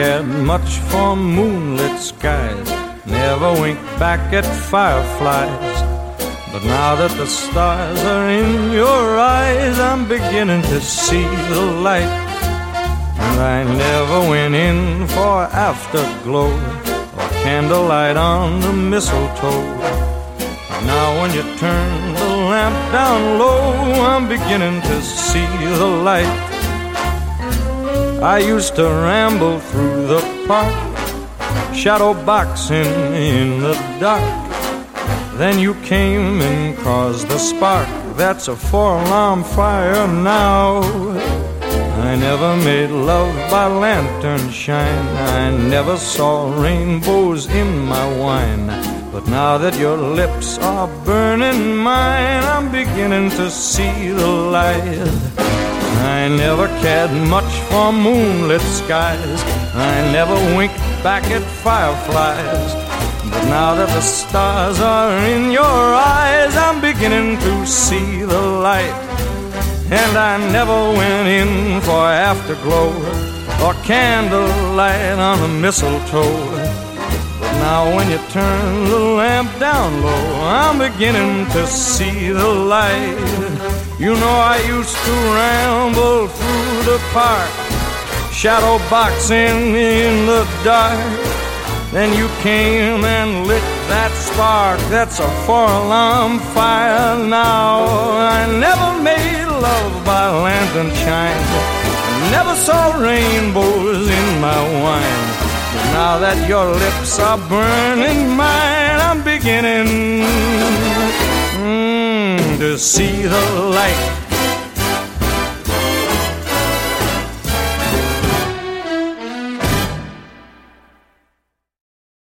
cared much for moonlit skies, never winked back at fireflies. But now that the stars are in your eyes, I'm beginning to see the light. And I never went in for afterglow or candlelight on the mistletoe. Now when you turn the lamp down low, I'm beginning to see the light. I used to ramble through the park, shadow boxing in the dark. Then you came and caused the spark. That's a four-alarm fire now. I never made love by lantern shine, I never saw rainbows in my wine. But now that your lips are burning mine, I'm beginning to see the light. I never cared much for moonlit skies, I never winked back at fireflies. But now that the stars are in your eyes, I'm beginning to see the light. And I never went in for afterglow or candlelight on the mistletoe. But now when you turn the lamp down low, I'm beginning to see the light. You know I used to ramble through the park, shadow boxing in the dark. Then you came and lit that spark. That's a four-alarm fire now. I never made love by lantern shine, never saw rainbows in my wine. But now that your lips are burning mine, I'm beginning to see the light.